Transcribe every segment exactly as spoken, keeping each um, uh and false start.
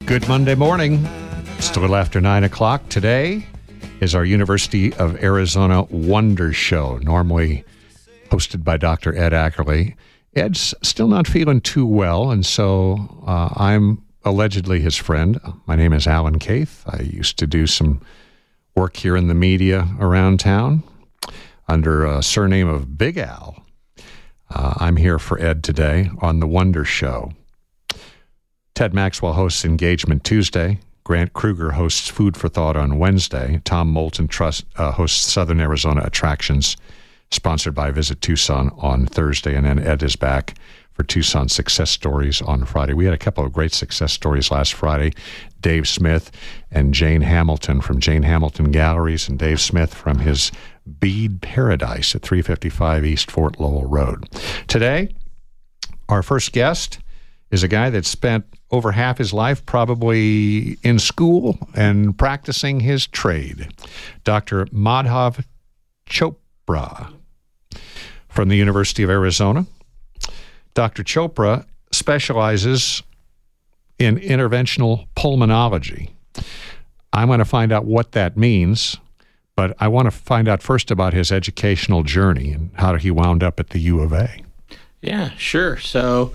Good Monday morning. It's a little after nine o'clock. Today is our University of Arizona Wonder Show, normally hosted by Doctor Ed Ackerley. Ed's still not feeling too well, and so uh, I'm allegedly his friend. My name is Alan Keith. I used to do some work here in the media around town under a surname of Big Al. Uh, I'm here for Ed today on the Wonder Show. Ted Maxwell hosts Engagement Tuesday. Grant Kruger hosts Food for Thought on Wednesday. Tom Moulton Trust, uh, hosts Southern Arizona Attractions, sponsored by Visit Tucson on Thursday. And then Ed is back for Tucson Success Stories on Friday. We had a couple of great success stories last Friday. Dave Smith and Jane Hamilton from Jane Hamilton Galleries, and Dave Smith from his Bead Paradise at three fifty-five East Fort Lowell Road. Today, our first guest is a guy that spent over half his life probably in school and practicing his trade. Doctor Madhav Chopra from the University of Arizona. Doctor Chopra specializes in interventional pulmonology. I'm going to find out what that means, but I want to find out first about his educational journey and how he wound up at the U of A. Yeah, sure. So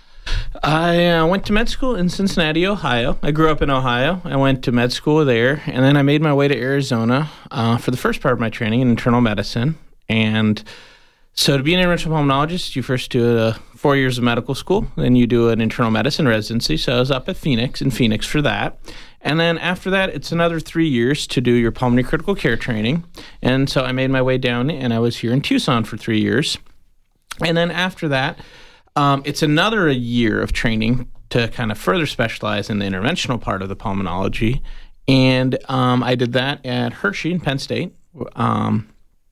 I uh, went to med school in Cincinnati, Ohio. I grew up in Ohio. I went to med school there, and then I made my way to Arizona uh, for the first part of my training in internal medicine. And so to be an interventional pulmonologist, you first do uh, four years of medical school, then you do an internal medicine residency. So I was up at Phoenix, in Phoenix for that. And then after that, it's another three years to do your pulmonary critical care training. And so I made my way down, and I was here in Tucson for three years. And then after that, um, it's another year of training to kind of further specialize in the interventional part of the pulmonology. And um, I did that at Hershey in Penn State. Um,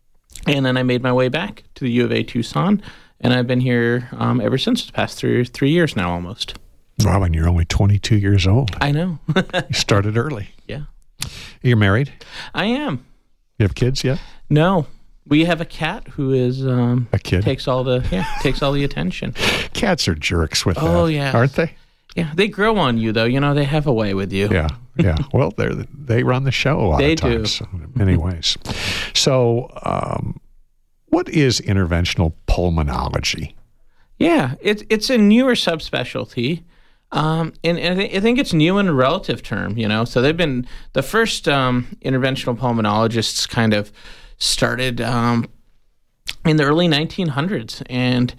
and then I made my way back to the U of A Tucson, and I've been here um, ever since, the past three, three years now almost. Wow, and you're only twenty-two years old. I know. You started early. Yeah. You're married? I am. You have kids yet? No. We have a cat who is um, a kid takes all the yeah takes all the attention. Cats are jerks with that. Oh yeah, aren't they? Yeah, they grow on you though. You know, they have a way with you. Yeah, yeah. Well, they they run the show a lot they of times do. in many ways. So, um, what is interventional pulmonology? Yeah, it's it's a newer subspecialty. Um, and, and I, th- I think it's new in a relative term, you know. So they've been the first um, interventional pulmonologists kind of started um, in the early nineteen hundreds, and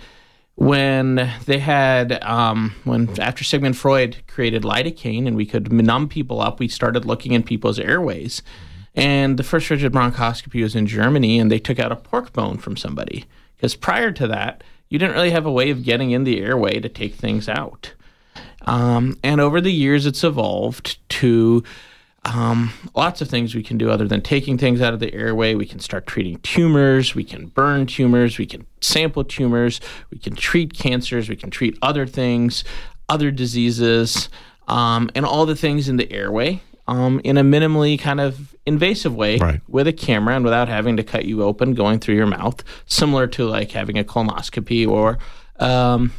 when they had um, when after Sigmund Freud created lidocaine and we could numb people up, we started looking in people's airways. And the first rigid bronchoscopy was in Germany, and they took out a pork bone from somebody because prior to that, you didn't really have a way of getting in the airway to take things out. Um, and over the years, it's evolved to um, lots of things we can do other than taking things out of the airway. We can start treating tumors. We can burn tumors. We can sample tumors. We can treat cancers. We can treat other things, other diseases, um, and all the things in the airway um, in a minimally kind of invasive way, right, with a camera and without having to cut you open going through your mouth, similar to like having a colonoscopy or um,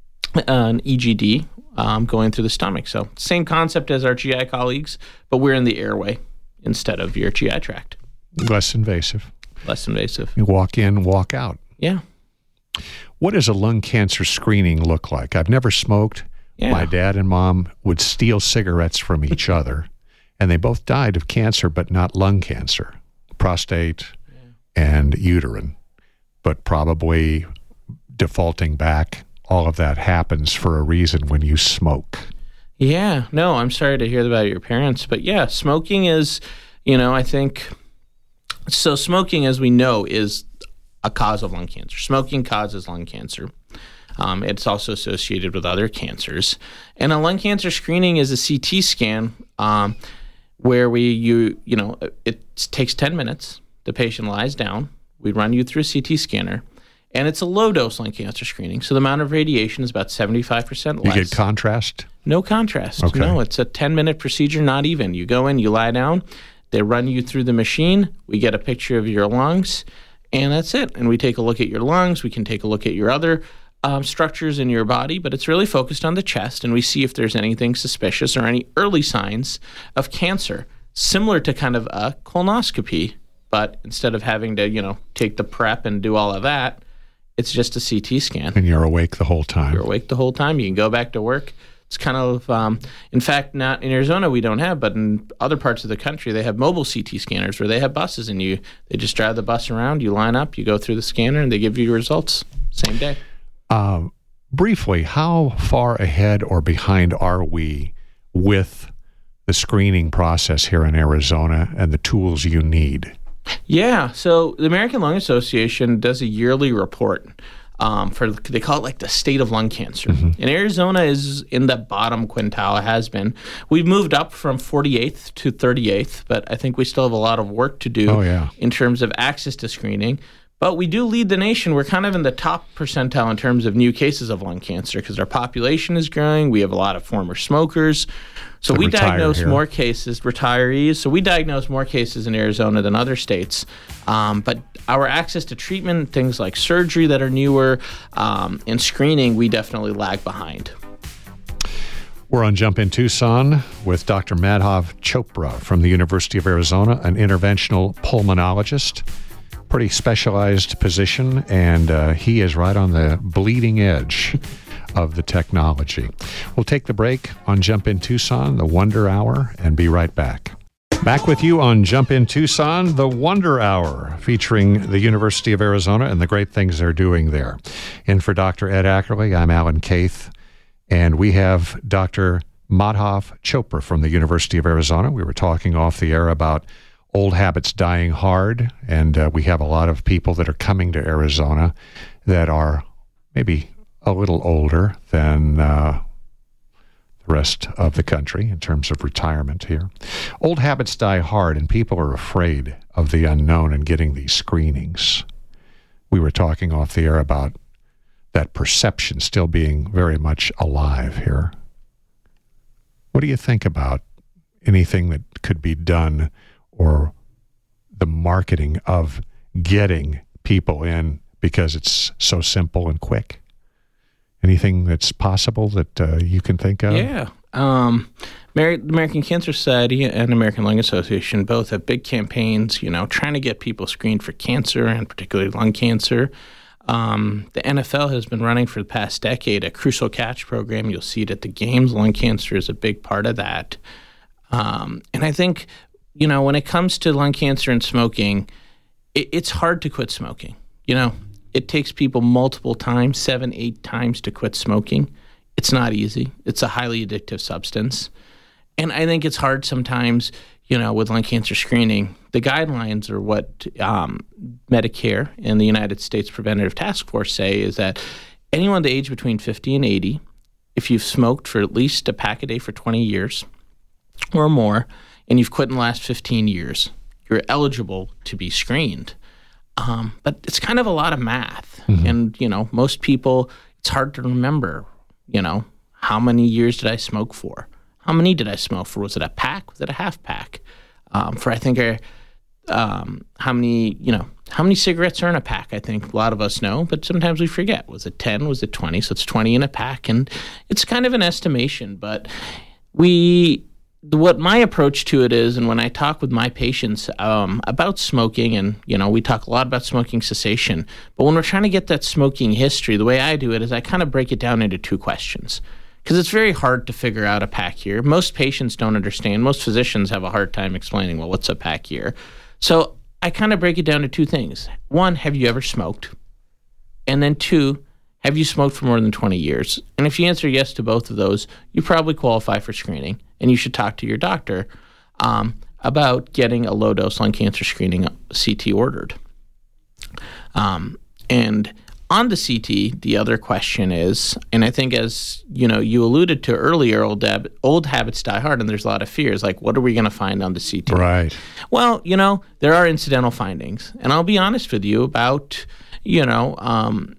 an E G D. Um, going through the stomach. So same concept as our G I colleagues, but we're in the airway instead of your G I tract. Less invasive. Less invasive. You walk in, walk out. Yeah. What does a lung cancer screening look like? I've never smoked. Yeah. My dad and mom would steal cigarettes from each other, and they both died of cancer, but not lung cancer, prostate yeah. and uterine, but probably defaulting back. All of that happens for a reason when you smoke. Yeah. No, I'm sorry to hear about your parents. But yeah, smoking is, you know, I think, so smoking, as we know, is a cause of lung cancer. Smoking causes lung cancer. Um, it's also associated with other cancers. And a lung cancer screening is a C T scan um, where we, you, you know, it takes ten minutes. The patient lies down. We run you through a C T scanner. And it's a low-dose lung cancer screening, so the amount of radiation is about seventy-five percent less. You get contrast? No contrast. Okay. No, it's a ten-minute procedure, not even. You go in, you lie down, they run you through the machine, we get a picture of your lungs, and that's it. And we take a look at your lungs. We can take a look at your other um, structures in your body, but it's really focused on the chest, and we see if there's anything suspicious or any early signs of cancer, similar to kind of a colonoscopy, but instead of having to, you know, take the prep and do all of that, it's just a C T scan. And you're awake the whole time. You're awake the whole time. You can go back to work. It's kind of, um, in fact, not in Arizona we don't have, but in other parts of the country they have mobile C T scanners where they have buses, and you they just drive the bus around. You line up, you go through the scanner, and they give you your results same day. Uh, briefly, how far ahead or behind are we with the screening process here in Arizona and the tools you need? Yeah, so the American Lung Association does a yearly report. Um, for they call it like the state of lung cancer. Mm-hmm. And Arizona is in the bottom quintile, it has been. We've moved up from forty-eighth to thirty-eighth, but I think we still have a lot of work to do oh, yeah. in terms of access to screening. But we do lead the nation. We're kind of in the top percentile in terms of new cases of lung cancer because our population is growing. We have a lot of former smokers. So we diagnose here. more cases, retirees. So we diagnose more cases in Arizona than other states. Um, but our access to treatment, things like surgery that are newer, um, and screening, we definitely lag behind. We're on Jump in Tucson with Doctor Madhav Chopra from the University of Arizona, an interventional pulmonologist. Pretty specialized position, and uh, he is right on the bleeding edge of the technology. We'll take the break on Jump in Tucson, the Wonder Hour, and be right back. Back with you on Jump in Tucson, the Wonder Hour, featuring the University of Arizona and the great things they're doing there. And for Doctor Ed Ackerley, I'm Alan Keith, and we have Doctor Madhav Chopra from the University of Arizona. We were talking off the air about old habits dying hard, and uh, we have a lot of people that are coming to Arizona that are maybe a little older than uh, the rest of the country in terms of retirement here. Old habits die hard, and people are afraid of the unknown and getting these screenings. We were talking off the air about that perception still being very much alive here. What do you think about anything that could be done, or the marketing of getting people in because it's so simple and quick? Anything that's possible that uh, you can think of? Yeah. Um, Amer- the American Cancer Society and American Lung Association both have big campaigns, you know, trying to get people screened for cancer, and particularly lung cancer. Um, the N F L has been running for the past decade a Crucial Catch program. You'll see it at the games. Lung cancer is a big part of that. Um, and I think, you know, when it comes to lung cancer and smoking, it, it's hard to quit smoking. You know, it takes people multiple times, seven, eight times to quit smoking. It's not easy. It's a highly addictive substance. And I think it's hard sometimes, you know, with lung cancer screening. The guidelines are what um, Medicare and the United States Preventative Task Force say is that anyone the age between fifty and eighty, if you've smoked for at least a pack a day for twenty years or more, and you've quit in the last fifteen years, you're eligible to be screened. Um, but it's kind of a lot of math. Mm-hmm. And, you know, most people, it's hard to remember, you know, how many years did I smoke for? How many did I smoke for? Was it a pack? Was it a half pack? Um, for, I think, uh, um, how many, you know, how many cigarettes are in a pack? I think a lot of us know, but sometimes we forget. Was it ten? Was it twenty? So it's twenty in a pack. And it's kind of an estimation, but we... what my approach to it is, and when I talk with my patients um, about smoking, and, you know, we talk a lot about smoking cessation, but when we're trying to get that smoking history, the way I do it is I kind of break it down into two questions, because it's very hard to figure out a pack year. Most patients don't understand. Most physicians have a hard time explaining, well, what's a pack year? So I kind of break it down to two things. One, have you ever smoked? And then two, have you smoked for more than twenty years? And if you answer yes to both of those, you probably qualify for screening, and you should talk to your doctor um, about getting a low-dose lung cancer screening C T ordered. Um, and on the C T, the other question is, and I think as you know, you alluded to earlier, old, dab- old habits die hard, and there's a lot of fears. Like, what are we going to find on the C T? Right. Well, you know, there are incidental findings, and I'll be honest with you about, you know, um,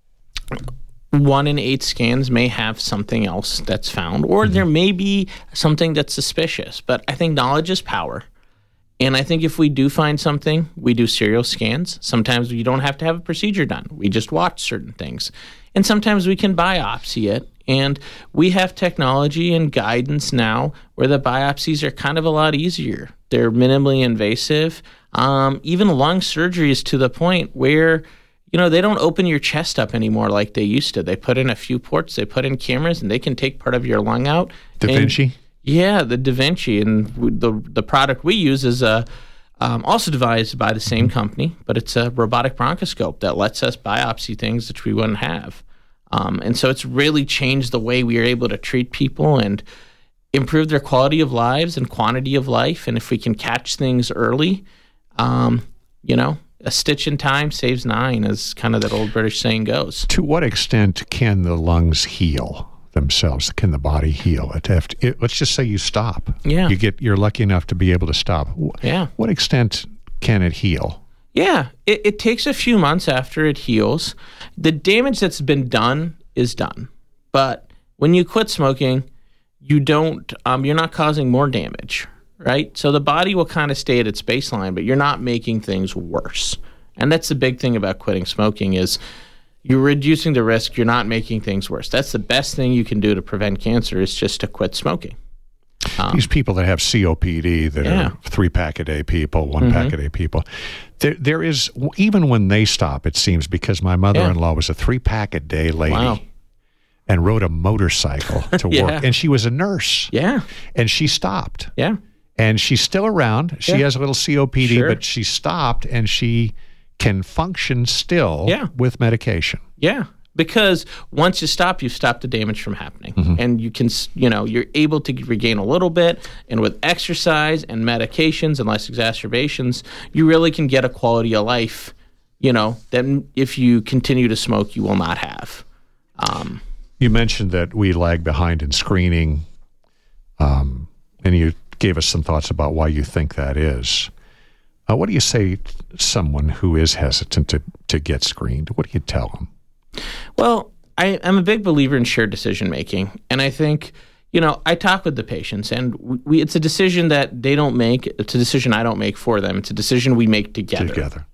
one in eight scans may have something else that's found, or mm-hmm. there may be something that's suspicious. But I think knowledge is power. And I think if we do find something, we do serial scans. Sometimes you don't have to have a procedure done. We just watch certain things. and sometimes we can biopsy it. And we have technology and guidance now where the biopsies are kind of a lot easier. They're minimally invasive. Um, even lung surgery is to the point where, you know, they don't open your chest up anymore like they used to. They put in a few ports, they put in cameras, and they can take part of your lung out. Da Vinci? And, yeah, the Da Vinci. And the the product we use is a, um, also devised by the same company, but it's a robotic bronchoscope that lets us biopsy things that we wouldn't have. Um, and so it's really changed the way we are able to treat people and improve their quality of lives and quantity of life. And if we can catch things early, um, you know, a stitch in time saves nine, as kind of that old British saying goes. To what extent can the lungs heal themselves? Can the body heal it? If it let's just say you stop. Yeah. You get, you're lucky enough to be able to stop. Yeah. What extent can it heal? Yeah, it, it takes a few months after it heals. The damage that's been done is done. But when you quit smoking, you don't, um, you're not causing more damage, right? So the body will kind of stay at its baseline, but you're not making things worse. And that's the big thing about quitting smoking is you're reducing the risk, you're not making things worse. That's the best thing you can do to prevent cancer is just to quit smoking. Um, These people that have C O P D, that yeah. are three-pack-a-day people, one-pack-a-day people, there, there is, even when they stop, it seems, because my mother-in-law yeah. was a three-pack-a-day lady wow. and rode a motorcycle to yeah. work, and she was a nurse. Yeah. And she stopped. Yeah. And she's still around. She yeah. has a little C O P D, sure. but she stopped, and she can function still yeah. with medication. Yeah. Because once you stop, you stop the damage from happening. Mm-hmm. And you can, you know, you're able to regain a little bit. And with exercise and medications and less exacerbations, you really can get a quality of life, you know, that if you continue to smoke, you will not have. Um, you mentioned that we lag behind in screening, um, and you gave us some thoughts about why you think that is. Uh, what do you say to someone who is hesitant to, to get screened? What do you tell them? Well, I, I'm a big believer in shared decision making, and I think, you know, I talk with the patients, and we it's a decision that they don't make. It's a decision I don't make for them. It's a decision we make together. Together.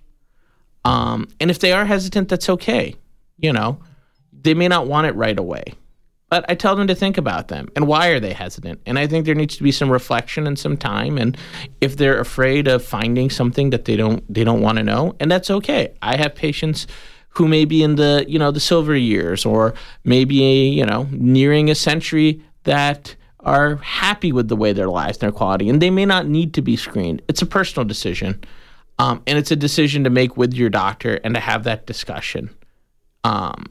Um, and if they are hesitant, that's okay. You know, they may not want it right away, but I tell them to think about them and why are they hesitant. And I think there needs to be some reflection and some time. And if they're afraid of finding something that they don't they don't want to know, and that's okay. I have patients who may be in the, you know, the silver years or maybe, you know, nearing a century that are happy with the way their lives and their quality, and they may not need to be screened. It's a personal decision, um, and it's a decision to make with your doctor and to have that discussion um,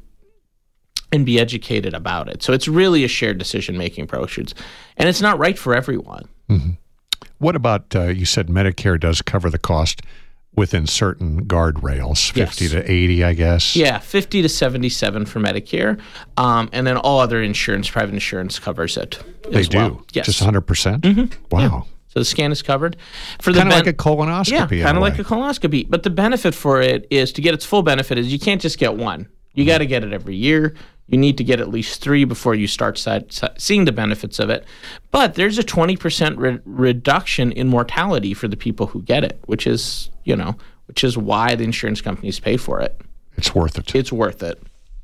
and be educated about it. So it's really a shared decision-making approach, and it's not right for everyone. Mm-hmm. What about, uh, you said Medicare does cover the cost within certain guardrails, fifty yes. to eighty, I guess. Yeah, fifty to seventy-seven for Medicare, um, and then all other insurance, private insurance covers it. They as do. Well. Yes, just one hundred percent. Mm-hmm. Wow. Yeah. So the scan is covered. For kind of ben- like a colonoscopy. Yeah, kind of like a colonoscopy. But the benefit for it is to get its full benefit is you can't just get one. You got to get it every year. You need to get at least three before you start seeing the benefits of it. But there's a twenty percent re- reduction in mortality for the people who get it, which is, you know, which is why the insurance companies pay for it. It's worth it. It's worth it.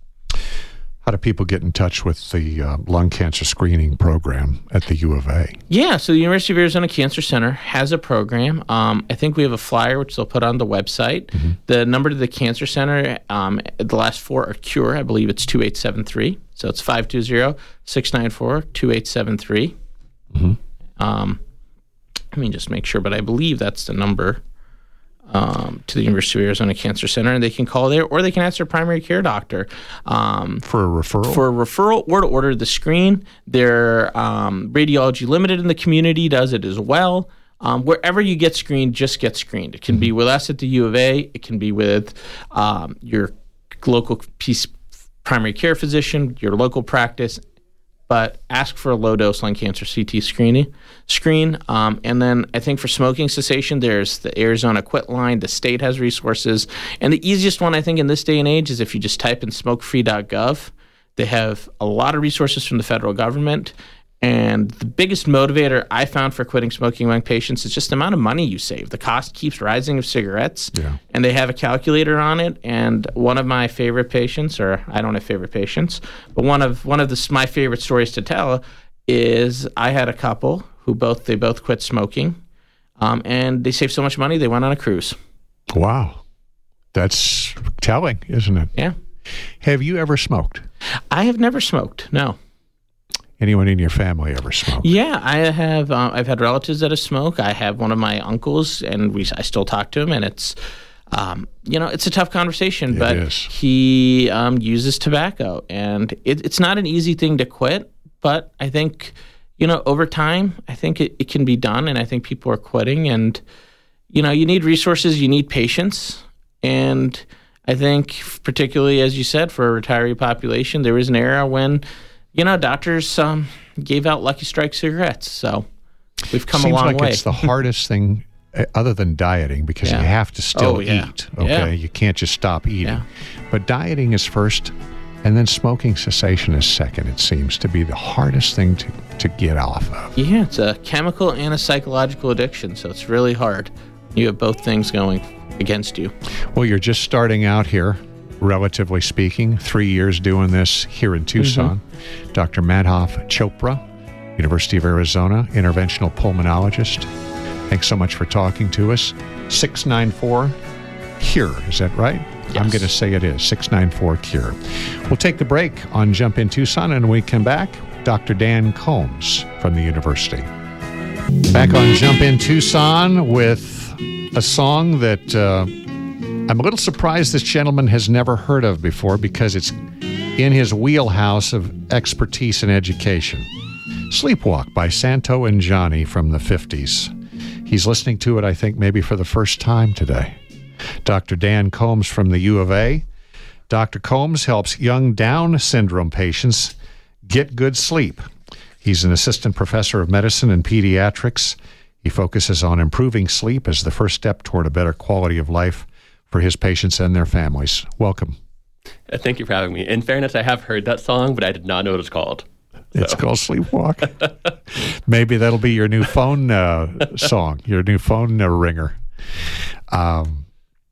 How do people get in touch with the uh, lung cancer screening program at the U of A? Yeah, so the University of Arizona Cancer Center has a program. Um, I think we have a flyer, which they'll put on the website. Mm-hmm. The number to the Cancer Center, um, the last four are CURE. I believe it's two eight seven three. So it's five two zero, six nine four, two eight seven three. Mm-hmm. Um, let me just make sure, but I believe that's the number. Um, to the University of Arizona Cancer Center, and they can call there, or they can ask their primary care doctor um, for a referral. For a referral, or to order the screen. Their um, Radiology Limited in the community does it as well. Um, wherever you get screened, just get screened. It can mm-hmm. be with us at the U of A. It can be with um, your local piece, primary care physician, your local practice. But ask for a low-dose lung cancer C T screening screen. Um, and then I think for smoking cessation, there's the Arizona Quit Line. The state has resources. And the easiest one, I think, in this day and age is if you just type in smoke free dot gov. They have a lot of resources from the federal government. And the biggest motivator I found for quitting smoking among patients is just the amount of money you save. The cost keeps rising of cigarettes, yeah. and they have a calculator on it. And one of my favorite patients, or I don't have favorite patients, but one of one of the, my favorite stories to tell is I had a couple who both they both quit smoking, um, and they saved so much money they went on a cruise. Wow, that's telling, isn't it? Yeah. Have you ever smoked? I have never smoked. No. Anyone in your family ever smoked? Yeah, I have. Uh, I've had relatives that have smoked. I have one of my uncles, and we I still talk to him, and it's, um, you know, it's a tough conversation. It but is. he um, uses tobacco, and it, it's not an easy thing to quit. But I think, you know, over time, I think it, it can be done, and I think people are quitting. And you know, you need resources, you need patience, and I think, particularly as you said, for a retiree population, there was an era when, you know, doctors um, gave out Lucky Strike cigarettes, so we've come Seems a long like way. It's the hardest thing, uh, other than dieting, because Yeah. you have to still Oh, yeah. eat. Okay, Yeah. you can't just stop eating. Yeah. But dieting is first, and then smoking cessation is second. It seems to be the hardest thing to, to get off of. Yeah, it's a chemical and a psychological addiction, so it's really hard. You have both things going against you. Well, you're just starting out here, relatively speaking, three years doing this here in Tucson. Mm-hmm. Doctor Madhav Chopra, University of Arizona, interventional pulmonologist. Thanks so much for talking to us. six nine four CURE, is that right? Yes. I'm going to say it is, six nine four CURE. We'll take the break on Jump in Tucson, and when we come back, Doctor Dan Combs from the university. Back on Jump in Tucson with a song that uh, I'm a little surprised this gentleman has never heard of before, because it's in his wheelhouse of expertise and education. Sleepwalk by Santo and Johnny from the fifties. He's listening to it, I think, maybe for the first time today. Doctor Dan Combs from the U of A. Doctor Combs helps young Down syndrome patients get good sleep. He's an assistant professor of medicine and pediatrics. He focuses on improving sleep as the first step toward a better quality of life for his patients and their families. Welcome. Uh, Thank you for having me. In fairness, I have heard that song, but I did not know what it's called. It's So. called Sleepwalk. Maybe that'll be your new phone uh, song, your new phone uh, ringer. Um,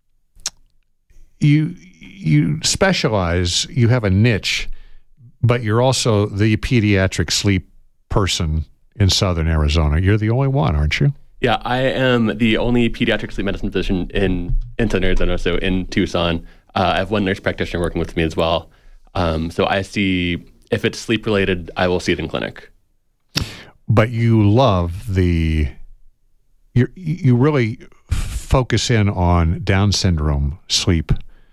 you you specialize, you have a niche, but you're also the pediatric sleep person in Southern Arizona. You're the only one, aren't you? Yeah, I am the only pediatric sleep medicine physician in, in Southern Arizona, so in Tucson. Uh, I have one nurse practitioner working with me as well. Um, so I see, if it's sleep related, I will see it in clinic. But you love the, you you really focus in on Down syndrome sleep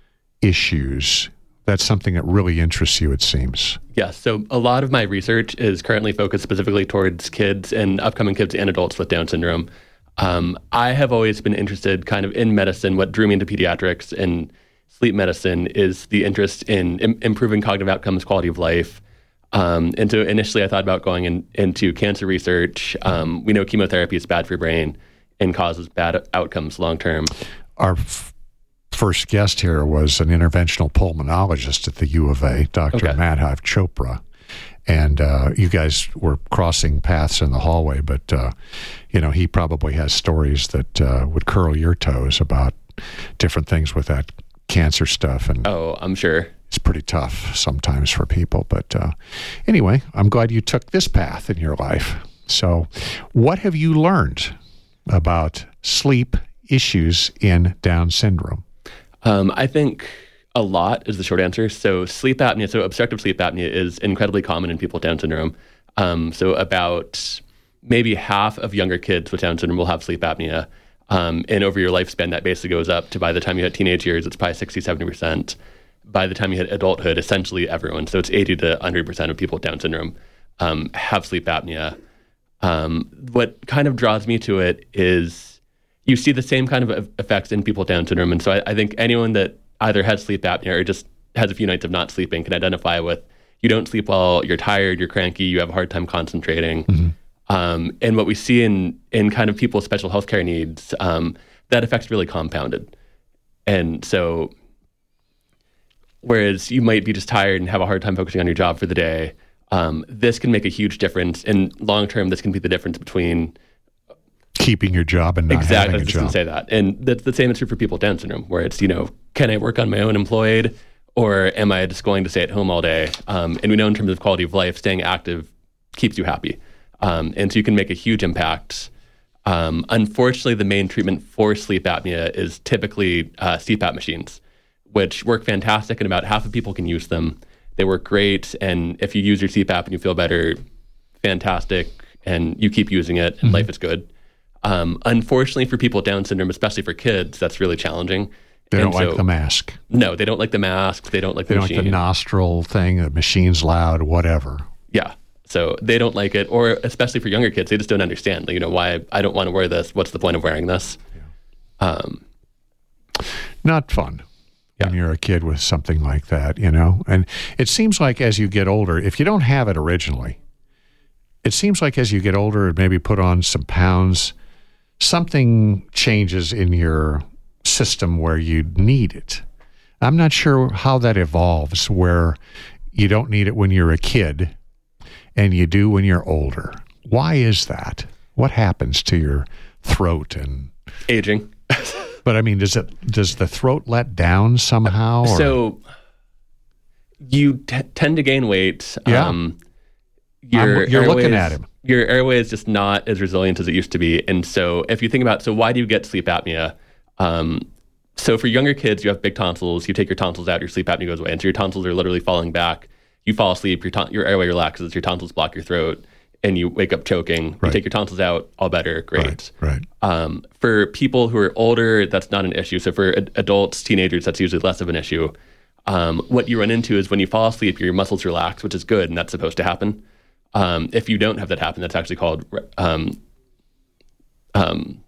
issues. That's something that really interests you, it seems. Yes, so a lot of my research is currently focused specifically towards kids and upcoming kids and adults with Down syndrome. Um, I have always been interested kind of in medicine. What drew me into pediatrics and sleep medicine is the interest in im- improving cognitive outcomes, quality of life. Um, and so initially I thought about going in, into cancer research. Um, we know chemotherapy is bad for your brain and causes bad outcomes long term. Our f- first guest here was an interventional pulmonologist at the U of A, Doctor Okay. Madhav Chopra. And uh, you guys were crossing paths in the hallway, but, uh, you know, he probably has stories that uh, would curl your toes about different things with that cancer stuff. And Oh, I'm sure. it's pretty tough sometimes for people. But uh, anyway, I'm glad you took this path in your life. So what have you learned about sleep issues in Down syndrome? Um, I think a lot is the short answer. So sleep apnea, so obstructive sleep apnea is incredibly common in people with Down syndrome. Um, so about maybe half of younger kids with Down syndrome will have sleep apnea. Um, and over your lifespan, that basically goes up to, by the time you hit teenage years, it's probably sixty, seventy percent. By the time you hit adulthood, essentially everyone, so it's eighty to one hundred percent of people with Down syndrome um, have sleep apnea. Um, what kind of draws me to it is you see the same kind of effects in people with Down syndrome. And so I, I think anyone that either has sleep apnea or just has a few nights of not sleeping can identify with, you don't sleep well, you're tired, you're cranky, you have a hard time concentrating. Mm-hmm. Um, and what we see in in kind of people with special healthcare needs, um, that effect's really compounded. And so whereas you might be just tired and have a hard time focusing on your job for the day, Um, this can make a huge difference. And long term, this can be the difference between keeping your job and not exactly, having a I was just job. going to say that. And that's the same is true for people with Down syndrome, where it's, you know, can I work on my own employed, or am I just going to stay at home all day? Um, and we know in terms of quality of life, staying active keeps you happy. Um, and so you can make a huge impact. Um, unfortunately, the main treatment for sleep apnea is typically uh, C PAP machines, which work fantastic, and about half of people can use them. They work great, and if you use your C PAP and you feel better, fantastic, and you keep using it, and mm-hmm. life is good. Um, unfortunately, for people with Down syndrome, especially for kids, that's really challenging. They don't and so, like the mask. No, they don't like the mask. They don't like they the don't machine. like the nostril thing. The machine's loud, whatever. Yeah. So they don't like it, or especially for younger kids, they just don't understand. You know, why I don't want to wear this. What's the point of wearing this? Yeah. Um, Not fun yeah. when you're a kid with something like that, you know? And it seems like as you get older, if you don't have it originally, it seems like as you get older and maybe put on some pounds, something changes in your system where you need it. I'm not sure how that evolves, where you don't need it when you're a kid and you do when you're older. Why is that? What happens to your throat and aging? But I mean, does it does the throat let down somehow? Or? So you t- tend to gain weight. Yeah. Um, your you're airways, looking at him. Your airway is just not as resilient as it used to be. And so if you think about, so why do you get sleep apnea? Um, so for younger kids, you have big tonsils. You take your tonsils out, your sleep apnea goes away. And so your tonsils are literally falling back. You fall asleep, your, ton- your airway relaxes, your tonsils block your throat, and you wake up choking. Right. You take your tonsils out, all better, great. Right, right. Um, for people who are older, that's not an issue. So for ad- adults, teenagers, that's usually less of an issue. Um, what you run into is when you fall asleep, your muscles relax, which is good, and that's supposed to happen. Um, if you don't have that happen, that's actually called um, um,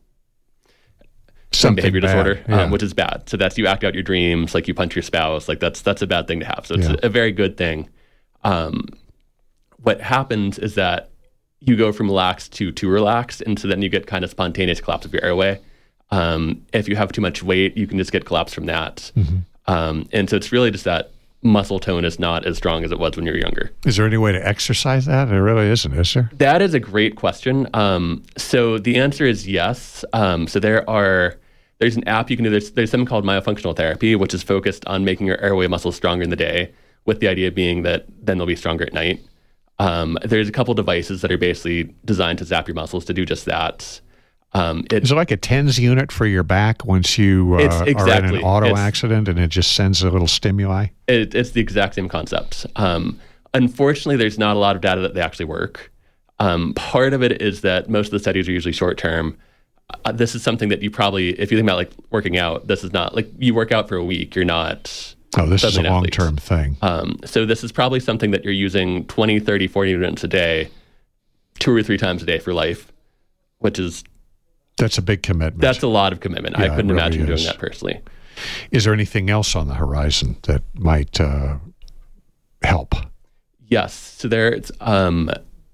some behavior bad. disorder, Yeah. um, which is bad. So that's you act out your dreams, like you punch your spouse, like that's that's a bad thing to have. So it's Yeah. a, a very good thing. Um, what happens is that you go from relaxed to too relaxed, and so then you get kind of spontaneous collapse of your airway. Um, if you have too much weight, you can just get collapse from that. Mm-hmm. Um, and so it's really just that muscle tone is not as strong as it was when you were younger. Is there any way to exercise that? There really isn't, is there? That is a great question. Um, so the answer is yes. Um, so there are there's an app you can do. There's, there's something called myofunctional therapy, which is focused on making your airway muscles stronger in the day, with the idea being that then they'll be stronger at night. Um, there's a couple devices that are basically designed to zap your muscles to do just that. Um, it, Is it like a TENS unit for your back once you uh, It's are in exactly- an auto it's- accident and it just sends a little stimuli? it, it's the exact same concept. Um, unfortunately, there's not a lot of data that they actually work. Um, part of it is that most of the studies are usually short term. Uh, this is something that you probably, if you think about like working out, this is not like you work out for a week. You're not. Oh, this is a suddenly an athlete. long-term thing. Um, so this is probably something that you're using twenty, thirty, forty minutes a day, two or three times a day for life, which is, That's a big commitment. that's a lot of commitment. Yeah, I couldn't it really imagine is. doing that personally. Is there anything else on the horizon that might uh, help? Yes. So there's, um,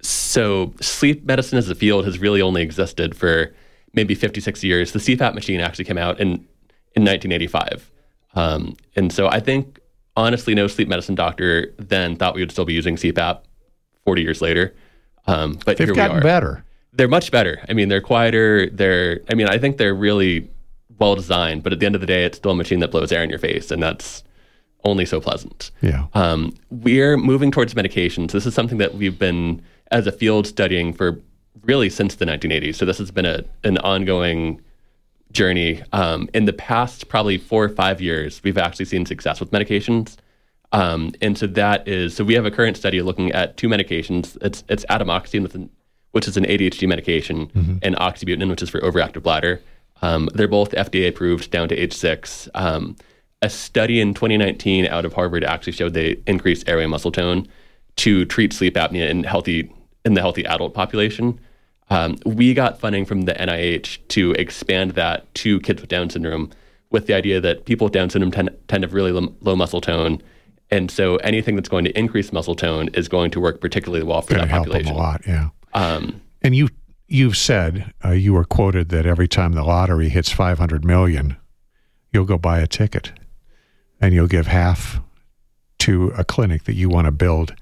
so sleep medicine as a field has really only existed for maybe fifty-six years. The C PAP machine actually came out in, in nineteen eighty-five. Um, and so I think, honestly, no sleep medicine doctor then thought we would still be using C PAP forty years later. Um, but They've here gotten we are. better. They're much better. I mean, they're quieter. They're, I mean, I think they're really well designed, but at the end of the day, it's still a machine that blows air in your face, and that's only so pleasant. Yeah. Um, we're moving towards medications. This is something that we've been, as a field, studying for really since the nineteen eighties. So this has been a an ongoing journey. Um, in the past, probably four or five years, we've actually seen success with medications. Um, and so that is, so we have a current study looking at two medications. It's it's atomoxetine, with an, which is an A D H D medication, mm-hmm. and oxybutynin, which is for overactive bladder. Um, they're both F D A approved down to age six. Um, a study in twenty nineteen out of Harvard actually showed they increased airway muscle tone to treat sleep apnea in healthy in the healthy adult population. Um, we got funding from the N I H to expand that to kids with Down syndrome, with the idea that people with Down syndrome tend, tend to have really low, low muscle tone. And so anything that's going to increase muscle tone is going to work particularly well for Gonna that help population. them a lot, yeah. Um, And you, you've said, uh, you were quoted that every time the lottery hits five hundred million, you'll go buy a ticket and you'll give half to a clinic that you want to build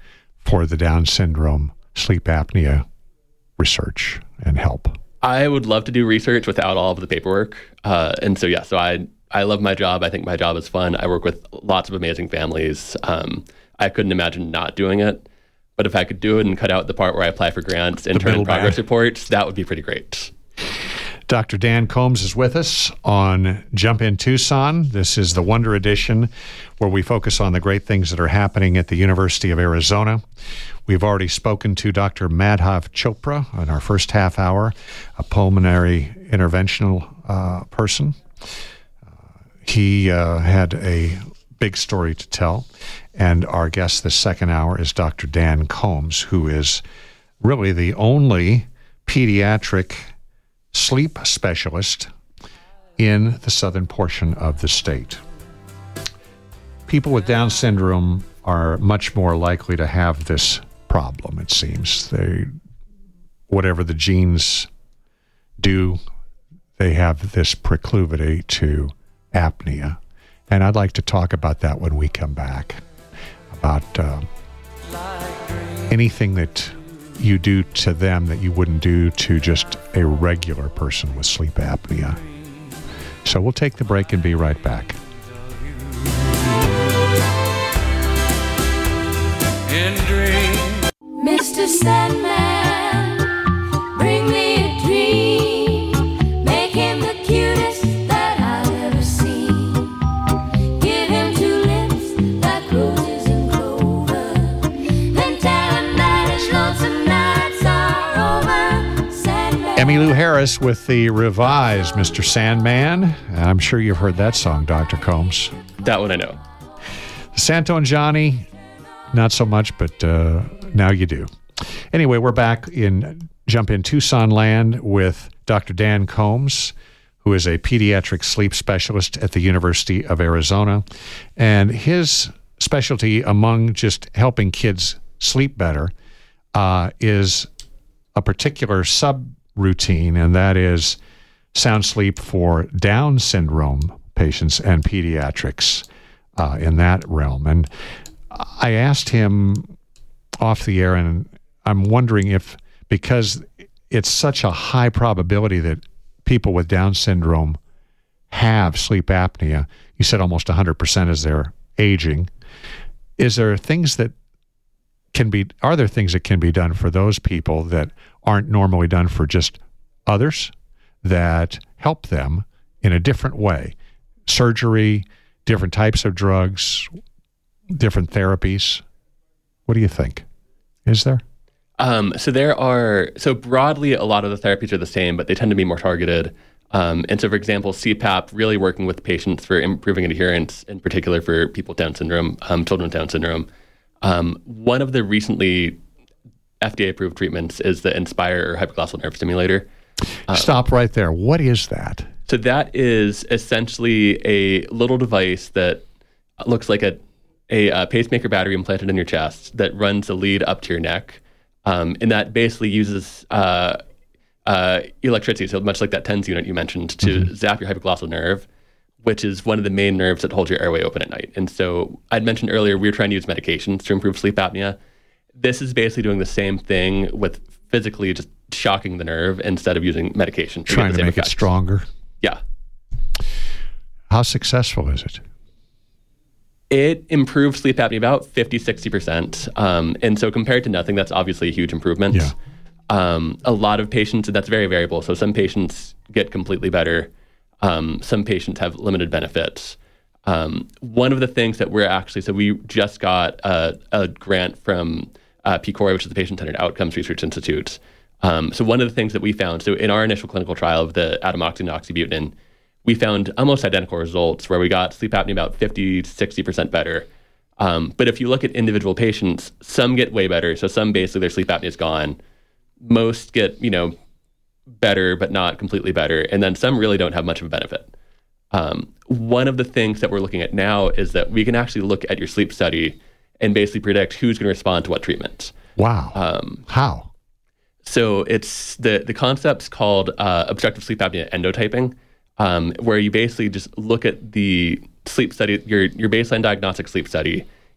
for the Down syndrome sleep apnea research and help? I would love to do research without all of the paperwork. Uh, and so, yeah, so I I love my job. I think my job is fun. I work with lots of amazing families. Um, I couldn't imagine not doing it. But if I could do it and cut out the part where I apply for grants and turn in progress reports, that would be pretty great. Doctor Dan Combs is with us on Jump In Tucson. This is the Wonder Edition, where we focus on the great things that are happening at the University of Arizona. We've already spoken to Doctor Madhav Chopra in our first half hour, a pulmonary interventional uh, person. Uh, he uh, had a big story to tell. And our guest this second hour is Doctor Dan Combs, who is really the only pediatric sleep specialist in the southern portion of the state. People with Down syndrome are much more likely to have this problem, it seems. They, whatever the genes do, they have this proclivity to apnea. And I'd like to talk about that when we come back, about uh, anything that you do to them that you wouldn't do to just a regular person with sleep apnea. So we'll take the break and be right back. Mister Sandman, bring me a dream. Make him the cutest that I've ever seen. Give him two lips like roses and clover. Then tell him that his lonesome nights are over. Sandman. Emmylou Harris with the revised Mister Sandman. I'm sure you've heard that song, Doctor Combs. That one I know. Santo and Johnny, not so much, but uh, now you do. Anyway, we're back in Jump In Tucson land with Doctor Dan Combs, who is a pediatric sleep specialist at the University of Arizona. And his specialty, among just helping kids sleep better, uh, is a particular subroutine, and that is sound sleep for Down syndrome patients and pediatrics uh, in that realm. And I asked him off the air, and I'm wondering if, because it's such a high probability that people with Down syndrome have sleep apnea, you said almost one hundred percent as they're aging, is there things that can be, are there things that can be done for those people that aren't normally done for just others that help them in a different way? Surgery, different types of drugs, different therapies. What do you think? Is there? Um, so there are, so broadly, a lot of the therapies are the same, but they tend to be more targeted. Um, and so, for example, C PAP, really working with patients for improving adherence, in particular for people with Down syndrome, um, children with Down syndrome. Um, one of the recently F D A-approved treatments is the Inspire or hypoglossal nerve stimulator. Um, Stop right there. What is that? So that is essentially a little device that looks like a, a, a pacemaker battery implanted in your chest that runs a lead up to your neck. Um, and that basically uses uh, uh, electricity, so much like that TENS unit you mentioned, to mm-hmm. zap your hypoglossal nerve, which is one of the main nerves that holds your airway open at night. And so I'd mentioned earlier, we were trying to use medications to improve sleep apnea. This is basically doing the same thing with physically just shocking the nerve instead of using medication. To Trying to make effect. it stronger. Yeah. How successful is it? It improved sleep apnea about fifty, sixty percent. Um, and so compared to nothing, that's obviously a huge improvement. Yeah. Um, a lot of patients, that's very variable. So some patients get completely better. Um, some patients have limited benefits. Um, one of the things that we're actually, so we just got a, a grant from uh, P C O R I, which is the Patient-Centered Outcomes Research Institute. Um, so one of the things that we found, so in our initial clinical trial of the atomoxetine and oxybutynin, we found almost identical results where we got sleep apnea about fifty, sixty percent better. Um, but if you look at individual patients, some get way better. So some basically their sleep apnea is gone. Most get, you know, better, but not completely better. And then some really don't have much of a benefit. Um, one of the things that we're looking at now is that we can actually look at your sleep study and basically predict who's going to respond to what treatment. Wow. Um, How? So it's the, the concept's called uh, obstructive sleep apnea endotyping, um, where you basically just look at the sleep study, your, your baseline diagnostic sleep study,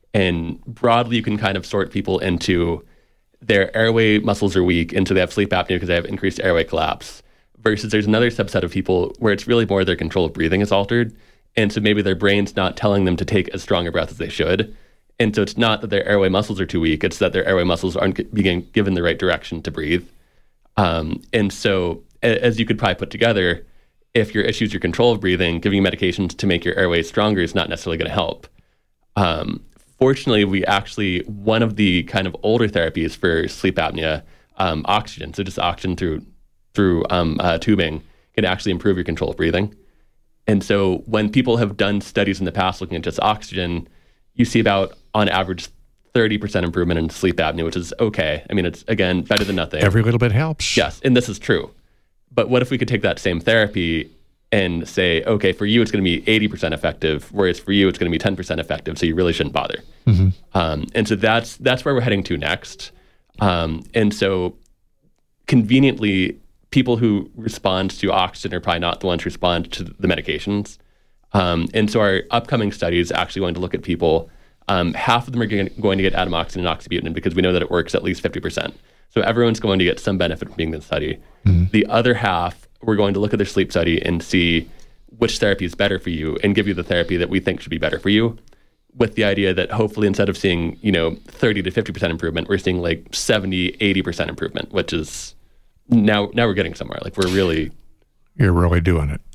And broadly, you can kind of sort people into their airway muscles are weak, and so they have sleep apnea because they have increased airway collapse. Versus there's another subset of people where it's really more their control of breathing is altered. And so maybe their brain's not telling them to take as strong a breath as they should. And so it's not that their airway muscles are too weak, it's that their airway muscles aren't being given the right direction to breathe. Um, and so as you could probably put together, if your issue is your control of breathing, giving you medications to make your airways stronger is not necessarily going to help. Um, fortunately, we actually, one of the kind of older therapies for sleep apnea, um, oxygen, so just oxygen through through um, uh, tubing, can actually improve your control of breathing. And so when people have done studies in the past looking at just oxygen, you see about, on average, thirty percent improvement in sleep apnea, which is okay. I mean, it's, again, better than nothing. Every little bit helps. Yes, and this is true. But what if we could take that same therapy and say, okay, for you, it's going to be eighty percent effective, whereas for you, it's going to be ten percent effective, so you really shouldn't bother. Mm-hmm. Um, and so that's that's where we're heading to next. Um, and so conveniently, people who respond to oxygen are probably not the ones who respond to the medications. Um, and so our upcoming study is actually going to look at people. Um, half of them are going to get atomoxetine and oxybutynin because we know that it works at least fifty percent. So everyone's going to get some benefit from being in the study. Mm-hmm. The other half, we're going to look at their sleep study and see which therapy is better for you and give you the therapy that we think should be better for you, with the idea that hopefully instead of seeing, you know, thirty to fifty percent improvement, we're seeing like seventy, eighty percent improvement, which is now, now we're getting somewhere. Like we're really... You're really doing it.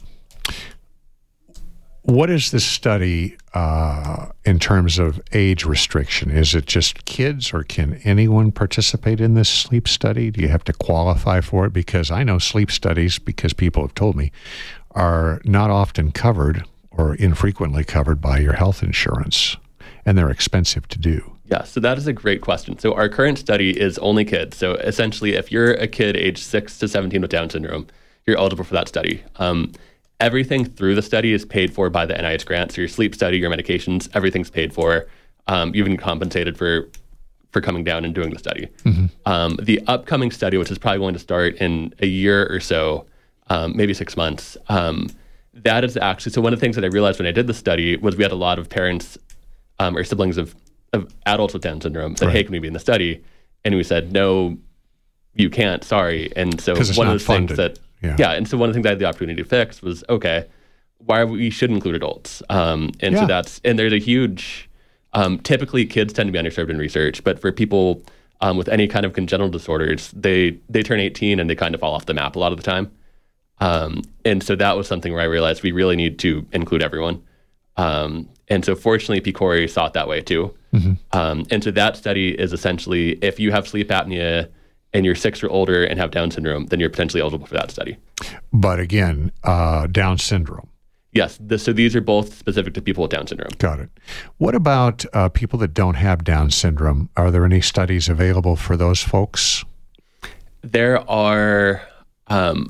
What is this study uh, in terms of age restriction? Is it just kids, or can anyone participate in this sleep study? Do you have to qualify for it? Because I know sleep studies, because people have told me, are not often covered or infrequently covered by your health insurance, and they're expensive to do. Yeah, so that is a great question. So our current study is only kids. So essentially, if you're a kid age six to seventeen with Down syndrome, you're eligible for that study. Um, Everything through the study is paid for by the N I H grant. So your sleep study, your medications, everything's paid for. Um, you've been compensated for for coming down and doing the study. Mm-hmm. Um, the upcoming study, which is probably going to start in a year or so, um, maybe six months, um, that is actually, so one of the things that I realized when I did the study was we had a lot of parents um, or siblings of, of adults with Down syndrome said, right. Hey, can we be in the study? And we said, no, you can't, sorry. And so one of the things that, Yeah. yeah, and so one of the things I had the opportunity to fix was, okay, why we should include adults. Um, and yeah. so that's, and there's a huge, um, typically kids tend to be underserved in research, but for people um, with any kind of congenital disorders, they they turn eighteen and they kind of fall off the map a lot of the time. Um, and so that was something where I realized we really need to include everyone. Um, and so fortunately, PCORI saw it that way too. Mm-hmm. Um, and so that study is essentially, if you have sleep apnea and you're six or older and have Down syndrome, then you're potentially eligible for that study. But again, uh, Down syndrome. Yes. The, so these are both specific to people with Down syndrome. Got it. What about uh, people that don't have Down syndrome? Are there any studies available for those folks? There are. Um,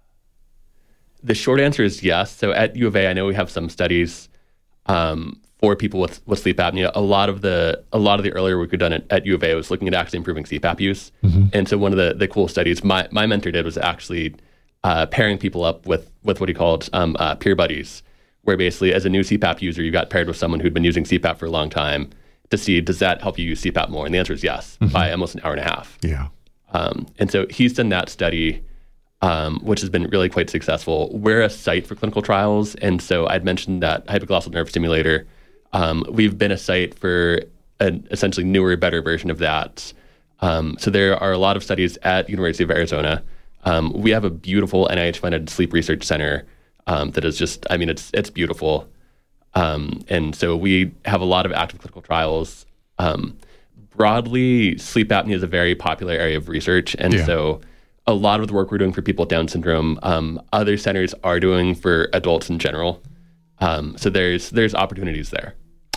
the short answer is yes. So at U of A, I know we have some studies um, for people with, with sleep apnea. A lot of the a lot of the earlier work we've done at, at U of A was looking at actually improving C PAP use. Mm-hmm. And so one of the, the cool studies my, my mentor did was actually uh, pairing people up with, with what he called um, uh, peer buddies, where basically as a new C PAP user, you got paired with someone who'd been using C PAP for a long time to see, does that help you use C PAP more? And the answer is yes, mm-hmm. by almost an hour and a half. Yeah. Um, and so he's done that study, um, which has been really quite successful. We're a site for clinical trials. And so I'd mentioned that hypoglossal nerve stimulator. Um, we've been a site for an essentially newer, better version of that. Um, so there are a lot of studies at University of Arizona. Um, we have a beautiful N I H-funded sleep research center um, that is just, I mean, it's it's beautiful. Um, and so we have a lot of active clinical trials. Um, broadly, sleep apnea is a very popular area of research. And yeah. so a lot of the work we're doing for people with Down syndrome, um, other centers are doing for adults in general. Um, so there's there's opportunities there.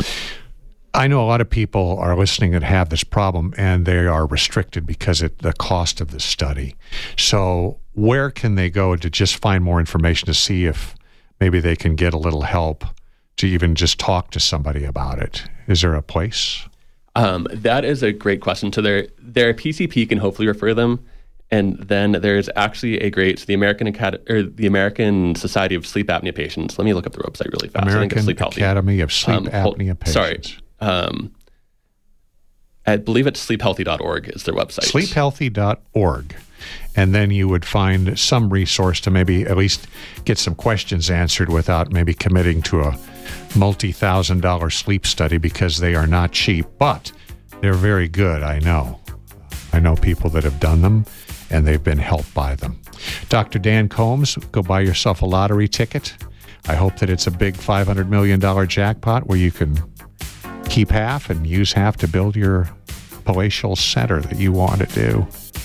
I know a lot of people are listening that have this problem, and they are restricted because of the cost of the study. So where can they go to just find more information to see if maybe they can get a little help to even just talk to somebody about it? Is there a place? Um, that is a great question. So their their P C P can hopefully refer them. And then there's actually a great, so the American Acad- or the American Society of Sleep Apnea Patients. Let me look up their website really fast. American I think it's Sleep Academy of Sleep um, Apnea hold, Patients. Sorry. Um, I believe it's sleep healthy dot org is their website. sleep healthy dot org. And then you would find some resource to maybe at least get some questions answered without maybe committing to a multi-thousand dollar sleep study, because they are not cheap, but they're very good, I know. I know people that have done them, and they've been helped by them. Doctor Dan Combs, go buy yourself a lottery ticket. I hope that it's a big five hundred million dollars jackpot where you can keep half and use half to build your palatial center that you want to do.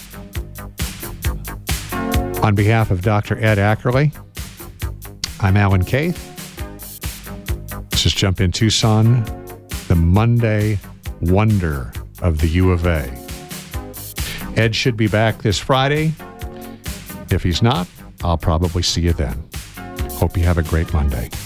On behalf of Doctor Ed Ackerley, I'm Alan Keith. This is Jump in Tucson, the Monday wonder of the U of A. Ed should be back this Friday. If he's not, I'll probably see you then. Hope you have a great Monday.